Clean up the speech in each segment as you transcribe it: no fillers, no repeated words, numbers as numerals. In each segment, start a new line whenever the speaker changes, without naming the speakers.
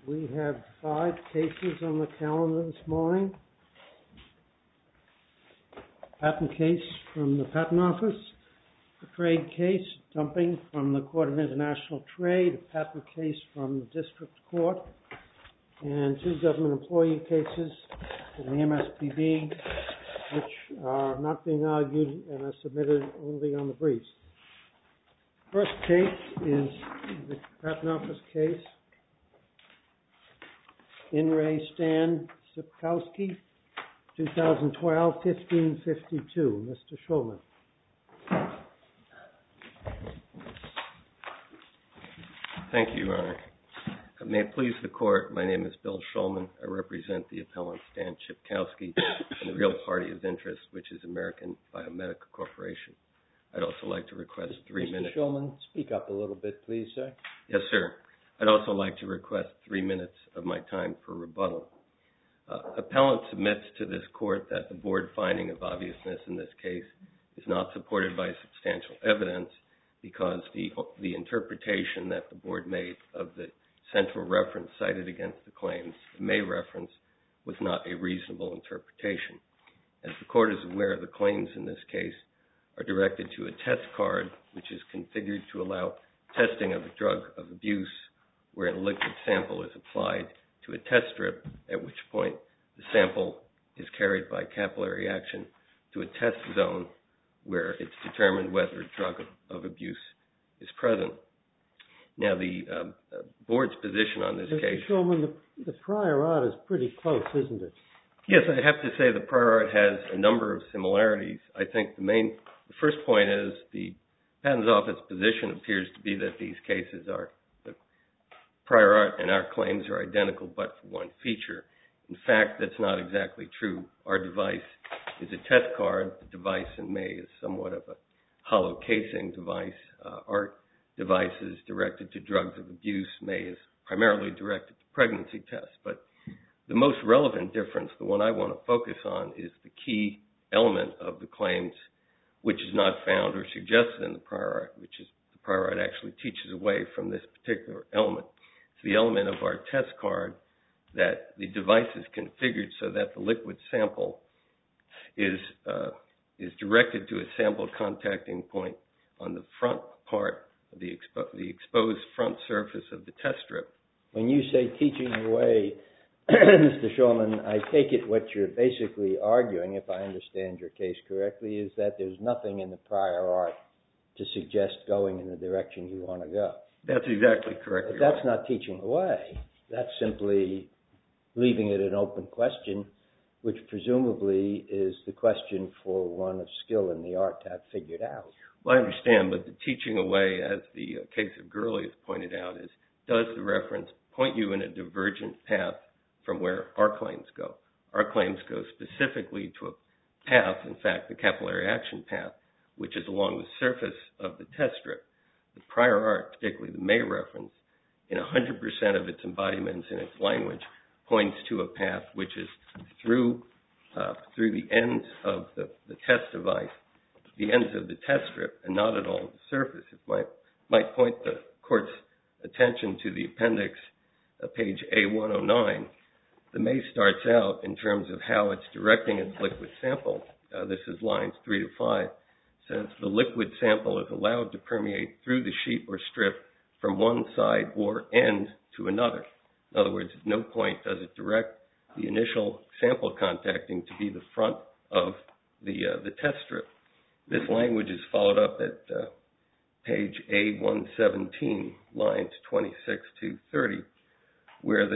We have 5 cases on the calendar this morning. Patent case from the Patent Office, a trade case, dumping from the Court of International Trade, a patent case from the District Court, and 2 government employee cases from the MSPB, which are not being argued and are submitted only on the briefs. First case is the Patent Office case, In Re Stan Sipkowski, 2012, 1552. Mr. Shulman.
Thank you, Your Honor. May it please the Court, my name is Bill Shulman. I represent the appellant Stan Sipkowski and the real party of interest, which is American Biomedical Corporation. I'd also like to request 3 minutes.
Mr. Shulman, speak up a little bit, please, sir.
Yes, sir. I'd also like to request 3 minutes of my time for rebuttal. Appellant submits to this Court that the Board finding of obviousness in this case is not supported by substantial evidence because the interpretation that the Board made of the central reference cited against the claims, the May reference, was not a reasonable interpretation. As the Court is aware, the claims in this case are directed to a test card which is configured to allow testing of a drug of abuse where a liquid sample is applied to a test strip, at which point the sample is carried by capillary action to a test zone where it's determined whether a drug of abuse is present. Now, the Board's position on this case...
Mr. Shulman, the prior art is pretty close, isn't it?
Yes, I have to say the prior art has a number of similarities. I think the first point is the Patent Office position appears to be that these cases are, the prior art and our claims are identical but for one feature. In fact, that's not exactly true. Our device is a test card. The device in May is somewhat of a hollow casing device. Our device is directed to drugs of abuse. May is primarily directed to pregnancy tests. But the most relevant difference, the one I want to focus on, is the key element of the claims which is not found or suggested in the prior art, which is the prior art actually teaches away from this particular element. It's the element of our test card that the device is configured so that the liquid sample is directed to a sample contacting point on the front part of the exposed front surface of the test strip.
When you say teaching away, Mr. Shulman, I take it what you're basically arguing, if I understand your case correctly, is that there's nothing in the prior art to suggest going in the direction you want to go.
That's exactly correct.
But that's not teaching away. That's simply leaving it an open question, which presumably is the question for one of skill in the art to have figured out.
Well, I understand, but the teaching away, as the case of Gurley has pointed out, is does the reference point you in a divergent path from where our claims go? Our claims go specifically to a path, in fact, the capillary action path, which is along the surface of the test strip. The prior art, particularly the May reference, in 100% of its embodiments in its language, points to a path which is through the ends of the test device, the ends of the test strip, and not at all the surface. It might point the Court's attention to the appendix, page A109. The May starts out in terms of how it's directing its liquid sample. This is lines 3 to 5. Says the liquid sample is allowed to permeate through the sheet or strip from one side or end to another. In other words, at no point does it direct the initial sample contacting to be the front of the test strip. This language is followed up at page A117, lines 26 to 30, where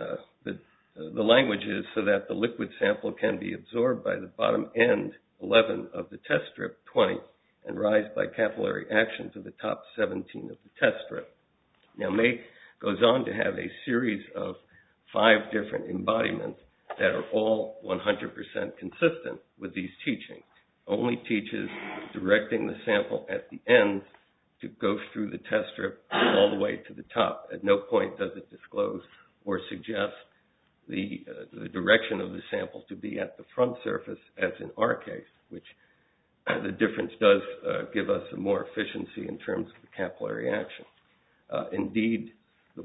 the language is so that the liquid sample can be absorbed by the bottom end 11 of the test strip, 20, and rise by capillary action to the top 17 of the test strip. Now, May goes on to have a series of 5 different embodiments that are all 100% consistent with these teachings. Only teaches directing the sample at the ends to go through the test strip all the way to the top. At no point does it disclose or suggest the direction of the sample to be at the front surface, as in our case, which the difference does give us more efficiency in terms of the capillary action. Indeed,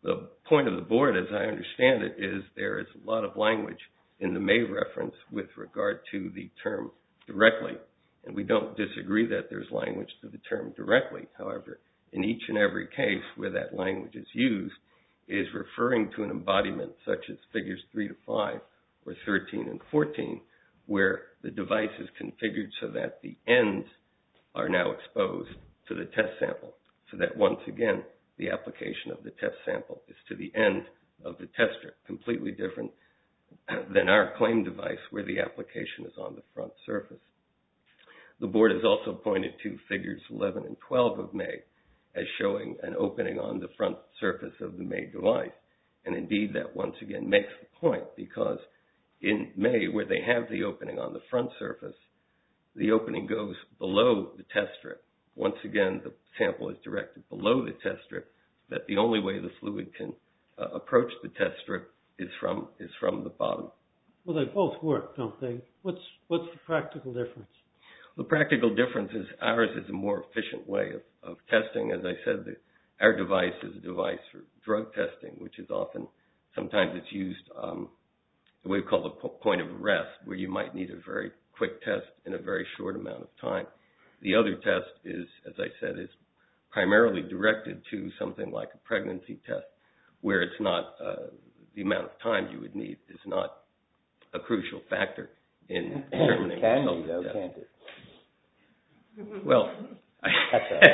The point of the board, as I understand it, is there is a lot of language in the May reference with regard to the term directly. And we don't disagree that there's language to the term directly. However, in each and every case where that language is used, it is referring to an embodiment such as figures 3 to 5 or 13 and 14, where the device is configured so that the ends are now exposed to the test sample. So that once again, the application of the test sample is to the end of the test strip, completely different than our claim device where the application is on the front surface. The board has also pointed to figures 11 and 12 of May as showing an opening on the front surface of the May device. And indeed, that once again makes the point, because in May, where they have the opening on the front surface, the opening goes below the test strip. Once again, the sample is directed below the test strip, that the only way the fluid can approach the test strip is from the bottom.
Well, they both work, don't they? What's the practical difference?
The practical difference is ours is a more efficient way of testing. As I said, our device is a device for drug testing, which is often, sometimes it's used the way we call the point of arrest, where you might need a very quick test in a very short amount of time. The other test is, as I said, is primarily directed to something like a pregnancy test, where it's not, the amount of time you would need is not a crucial factor in determining the result of the test.
Can't it?
Well,
That's all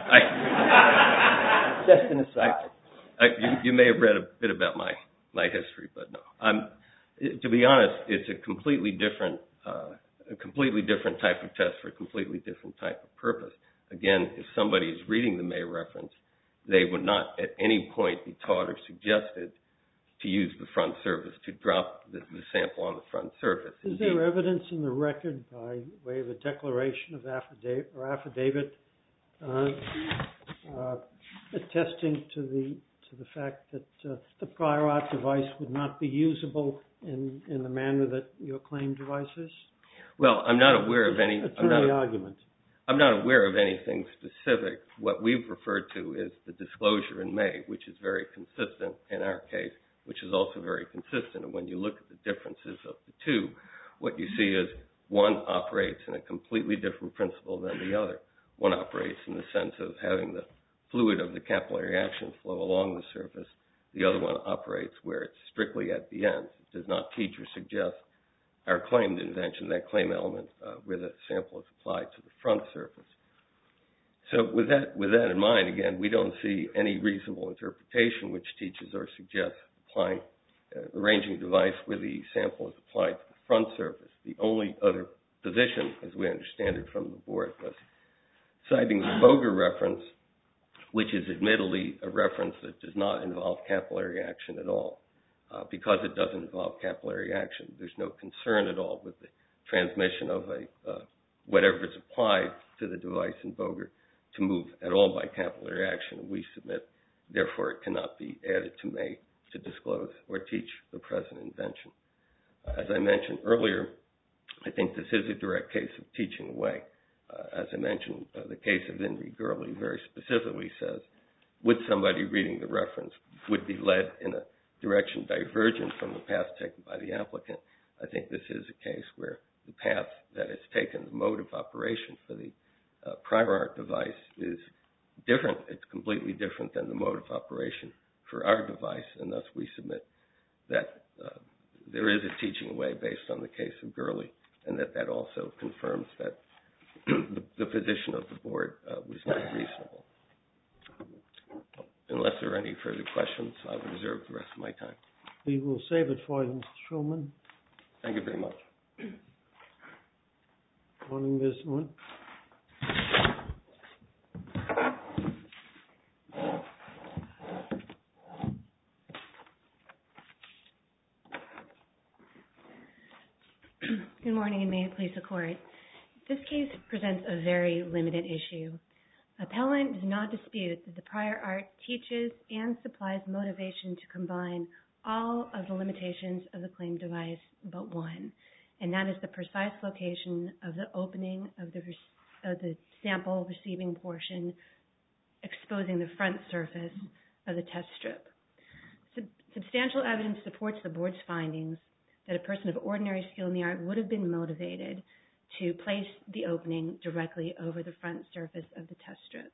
right. Just an aside.
You may have read a bit about my history, but no. To be honest, it's a completely different type of test for a completely different type of purpose. Again, if somebody is reading the May reference, they would not at any point be taught or suggested to use the front surface, to drop the sample on the front surface.
Is there evidence in the record by way of a declaration of affidavit attesting to the fact that the prior art device would not be usable in the manner that your claim device is?
Well, I'm not aware of any.
Argument.
I'm not aware of anything specific. What we've referred to is the disclosure in May, which is very consistent in our case, which is also very consistent. And when you look at the differences of the two, what you see is one operates in a completely different principle than the other. One operates in the sense of having the fluid of the capillary action flow along the surface. The other one operates where it's strictly at the ends. It does not teach or suggest our claimed invention, that claim element where the sample is applied to the front surface. So with that in mind, again, we don't see any reasonable interpretation which teaches or suggests arranging a device where the sample is applied to the front surface. The only other position, as we understand it from the board, was citing the Boger reference, which is admittedly a reference that does not involve capillary action at all. Because it doesn't involve capillary action, there's no concern at all with the transmission of whatever is applied to the device in Boger to move at all by capillary action. We submit, therefore, it cannot be added to May to disclose or teach the present invention. As I mentioned earlier, I think this is a direct case of teaching away. As I mentioned, the case of Henry Gurley very specifically says, would somebody reading the reference would be led in a direction divergent from the path taken by the applicant? I think this is a case where the path that is taken, the mode of operation for the prior art device is different. It's completely different than the mode of operation for our device, and thus we submit that there is a teaching away based on the case of Gurley, and that also confirms that the position of the board was not reasonable. Unless there are any further questions, I will reserve the rest of my time.
We will save it for you, Mr. Schulman.
Thank you very much.
Morning, Ms. Moon.
Good morning, and may it please the Court. This case presents a very limited issue. Appellant does not dispute that the prior art teaches and supplies motivation to combine all of the limitations of the claimed device but one, and that is the precise location of the opening of the sample receiving portion exposing the front surface of the test strip. Substantial evidence supports the board's findings that a person of ordinary skill in the art would have been motivated to place the opening directly over the front surface of the test strip.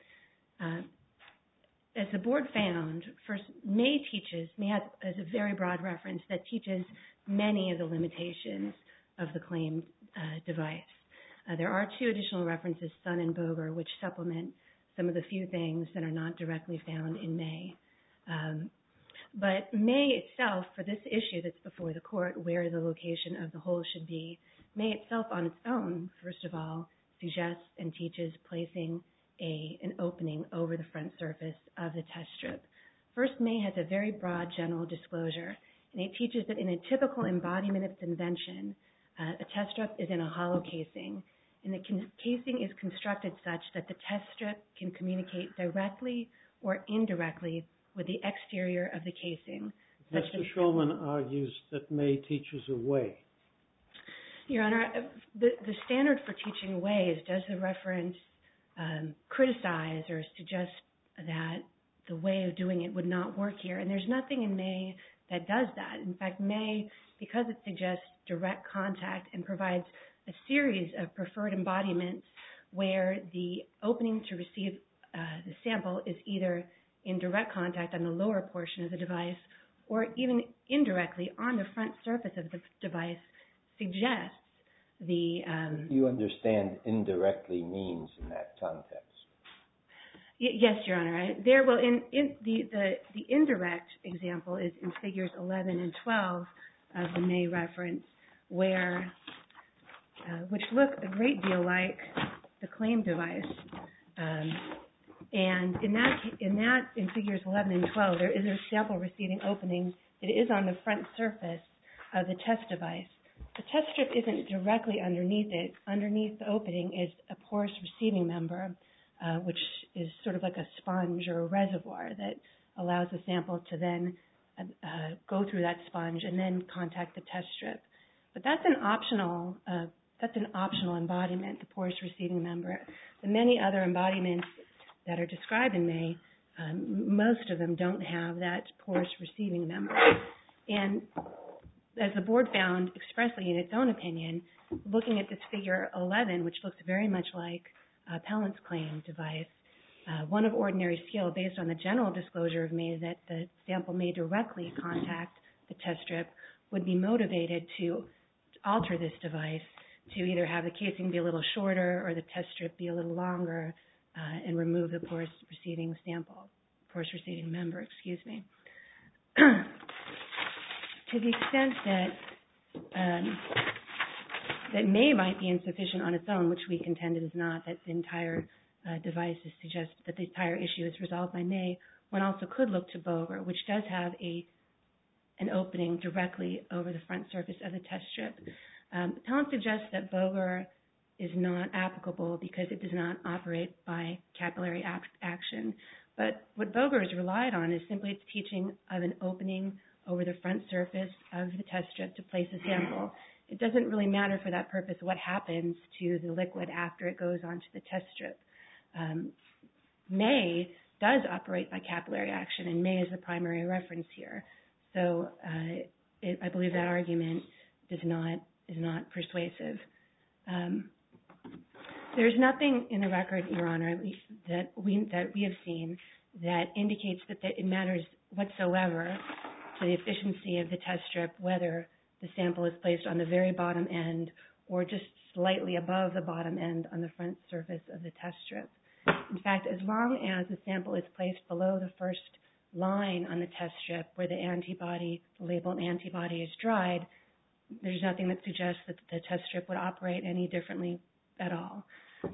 As the board found, first, May has a very broad reference that teaches many of the limitations of the claimed device. There are two additional references, Sun and Boger, which supplement some of the few things that are not directly found in May. But May itself, for this issue that's before the court, where the location of the hole should be, May itself on its own, first of all, suggests and teaches placing an opening over the front surface of the test strip. First, May has a very broad general disclosure, and it teaches that in a typical embodiment of its invention, a test strip is in a hollow casing, and the casing is constructed such that the test strip can communicate directly or indirectly with the exterior of the casing.
Mr. Shulman argues that May teaches a way.
Your Honor, the standard for teaching a way is, does the reference criticize or suggest that the way of doing it would not work here? And there's nothing in May that does that. In fact, May, because it suggests direct contact and provides a series of preferred embodiments where the opening to receive the sample is either in direct contact on the lower portion of the device or even indirectly on the front surface of the device, suggests the...
You understand indirectly means in that context.
Yes, Your Honor. The indirect example is in figures 11 and 12 of the May reference, where which look a great deal like the claim device. And in figures 11 and 12, there is a sample receiving opening that is on the front surface of the test device. The test strip isn't directly underneath it. Underneath the opening is a porous receiving member, which is sort of like a sponge or a reservoir that allows the sample to then go through that sponge and then contact the test strip. But that's an optional embodiment, the porous receiving member. The many other embodiments that are described in May, most of them don't have that porous receiving member. And as the board found expressly in its own opinion, looking at this figure 11, which looks very much like Appellant's claim device, one of ordinary skill, based on the general disclosure of May that the sample may directly contact the test strip, would be motivated to alter this device to either have the casing be a little shorter or the test strip be a little longer and remove the porous receiving member. To the extent that May might be insufficient on its own, which we contend it is not, that the entire device suggests that the entire issue is resolved by May, one also could look to Boger, which does have an opening directly over the front surface of the test strip. Appellant suggests that Boger is not applicable because it does not operate by capillary action. But what Boger has relied on is simply its teaching of an opening over the front surface of the test strip to place a sample. It doesn't really matter for that purpose what happens to the liquid after it goes onto the test strip. May does operate by capillary action, and May is the primary reference here. So I believe that argument is not persuasive. There's nothing in the record, Your Honor, that we have seen that indicates that it matters whatsoever to the efficiency of the test strip whether the sample is placed on the very bottom end or just slightly above the bottom end on the front surface of the test strip. In fact, as long as the sample is placed below the first line on the test strip where the labeled antibody is dried, there's nothing that suggests that the test strip would operate any differently at all.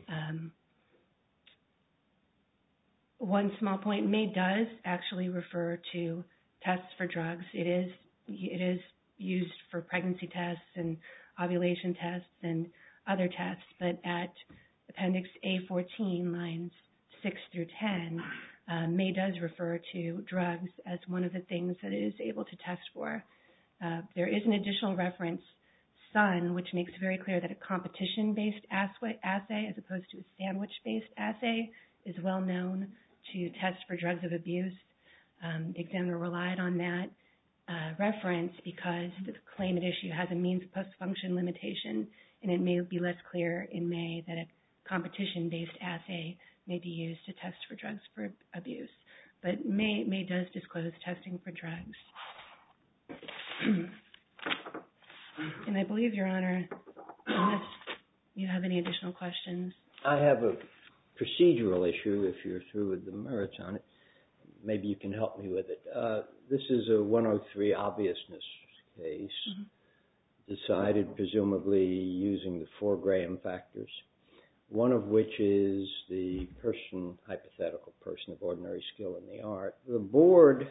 One small point, May does actually refer to tests for drugs. It is used for pregnancy tests and ovulation tests and other tests, but at Appendix A14, lines 6 through 10, May does refer to drugs as one of the things that it is able to test for. There is an additional reference, Sun, which makes very clear that a competition-based assay as opposed to a sandwich-based assay is well known to test for drugs of abuse. The examiner relied on that reference because the claim at issue has a means plus function limitation, and it may be less clear in May that a competition-based assay may be used to test for drugs for abuse. But May does disclose testing for drugs. And I believe, Your Honor, unless you have any additional questions.
I have a procedural issue, if you're through with the merits on it. Maybe you can help me with it. This is a 103 obviousness case, decided presumably using the 4 Graham factors, one of which is the hypothetical person of ordinary skill in the art. The board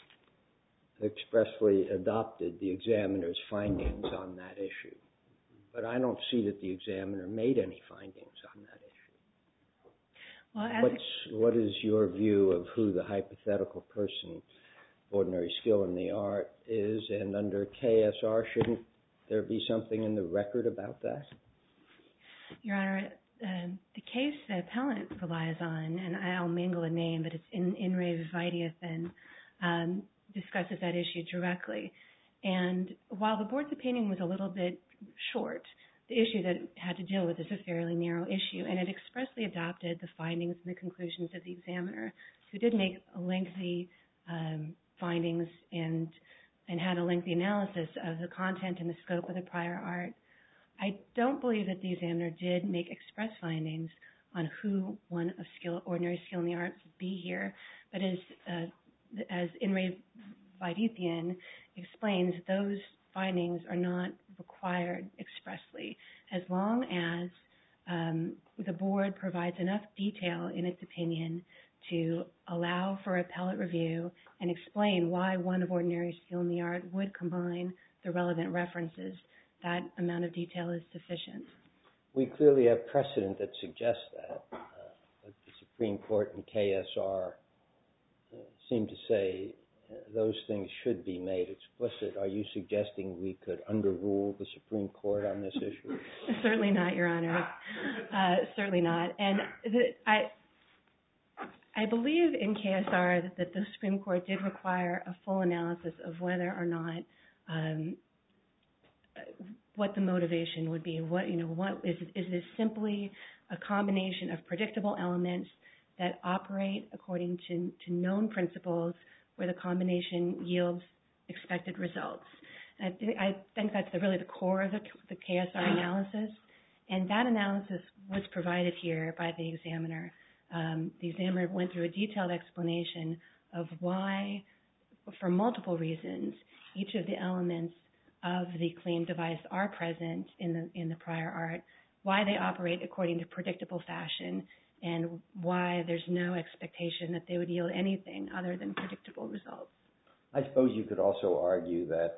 expressly adopted the examiner's findings on that issue, but I don't see that the examiner made any findings on that issue. Well, what is your view of who the hypothetical person of ordinary skill in the art is, and under KSR, shouldn't there be something in the record about that?
Your Honor, the case the appellant relies on, and I'll mingle a name, but it's in re Vidiathan, discusses that issue directly. And while the board's opinion was a little bit short, the issue that it had to deal with is a fairly narrow issue, and it expressly adopted the findings and the conclusions of the examiner, who did make a lengthy findings and had a lengthy analysis of the content and the scope of the prior art. I don't believe that the examiner did make express findings on who one of ordinary skill in the arts would be here, but as in re Vidiathan explains, those findings are not required expressly, as long as the board provides enough detail in its opinion to allow for appellate review and explain why one of ordinary skill in the art would combine the relevant references. That amount of detail is sufficient.
We clearly have precedent that suggests that. The Supreme Court and KSR seem to say those things should be made explicit. Are you suggesting we could underrule the Supreme Court on this issue?
Certainly not, Your Honor. Certainly not. And I believe in KSR that the Supreme Court did require a full analysis of whether or not what the motivation would be. What is this simply a combination of predictable elements that operate according to known principles where the combination yields expected results? I think that's really the core of the KSR analysis, and that analysis was provided here by the examiner. The examiner went through a detailed explanation of why, for multiple reasons, each of the elements of the claimed device are present in the prior art, why they operate according to predictable fashion, and why there's no expectation that they would yield anything other than predictable results.
I suppose you could also argue that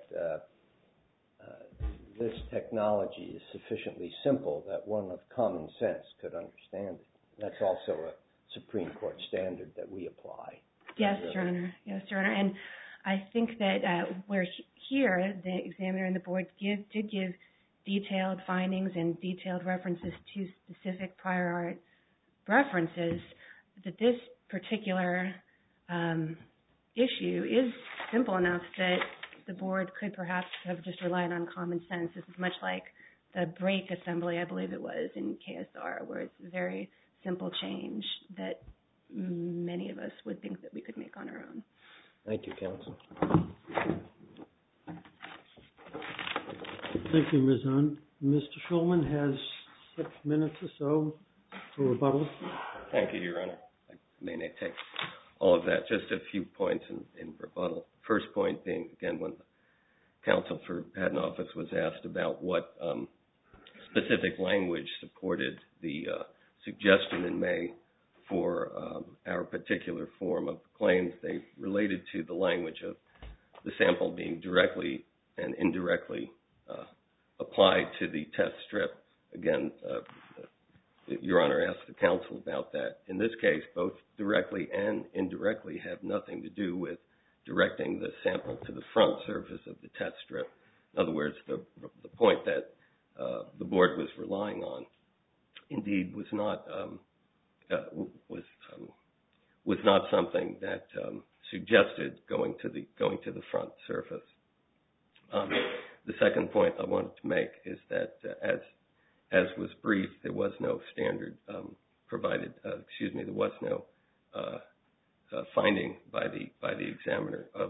this technology is sufficiently simple that one of common sense could understand it. That's also a Supreme Court standard that we apply.
Yes, Your Honor. Yes, Your Honor. And I think that where here the examiner and the board did give detailed findings and detailed references to specific prior art references, that this particular issue is simple enough that the board could perhaps have just relied on common sense. This is much like the brake assembly, I believe it was, in KSR, where it's a very simple change that many of us would think that we could make on our own.
Thank you, counsel.
Thank you, Ms. Hunt. Mr. Shulman has 6 minutes or so for rebuttal.
Thank you, Your Honor. I may not take all of that. Just a few points in rebuttal. First point being, again, when the counsel for Patent Office was asked about what specific language supported the suggestion in May for our particular form of claims, they related to the language of the sample being directly and indirectly applied to the test strip. Again, Your Honor asked the counsel about that. In this case, both directly and indirectly have nothing to do with directing the sample to the front surface of the test strip. In other words, the point that the board was relying on, indeed, was not something that suggested going to the front surface. The second point I wanted to make is that as was briefed, there was no standard provided. There was no finding by the examiner of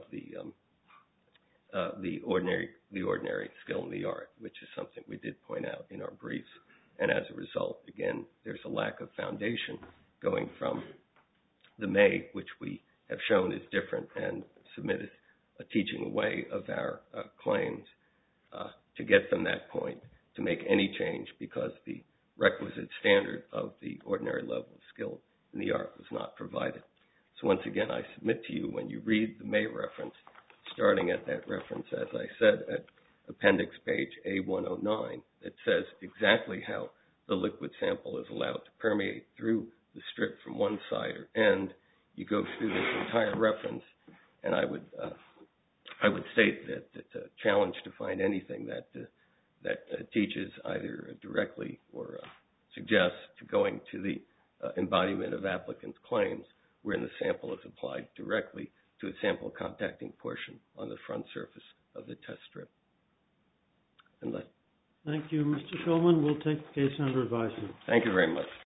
the ordinary skill in the art, which is something we did point out in our briefs. And as a result, again, there's a lack of foundation going from the May, which we have shown is different and submitted a teaching away of our claims to get from that point to make any change, because the requisite standard of the ordinary level of skill in the art was not provided. So once again, I submit to you, when you read the May reference, starting at that reference, as I said, at appendix page A109, it says exactly how the liquid sample is allowed to permeate through the strip from one side or end. You go through this entire reference, and I would state that it's a challenge to find anything that teaches either directly or suggests to going to the embodiment of applicant's claims, wherein the sample is applied directly to a sample contacting portion on the front surface of the test strip.
Thank you, Mr. Shulman. We'll take the case under advisement.
Thank you very much.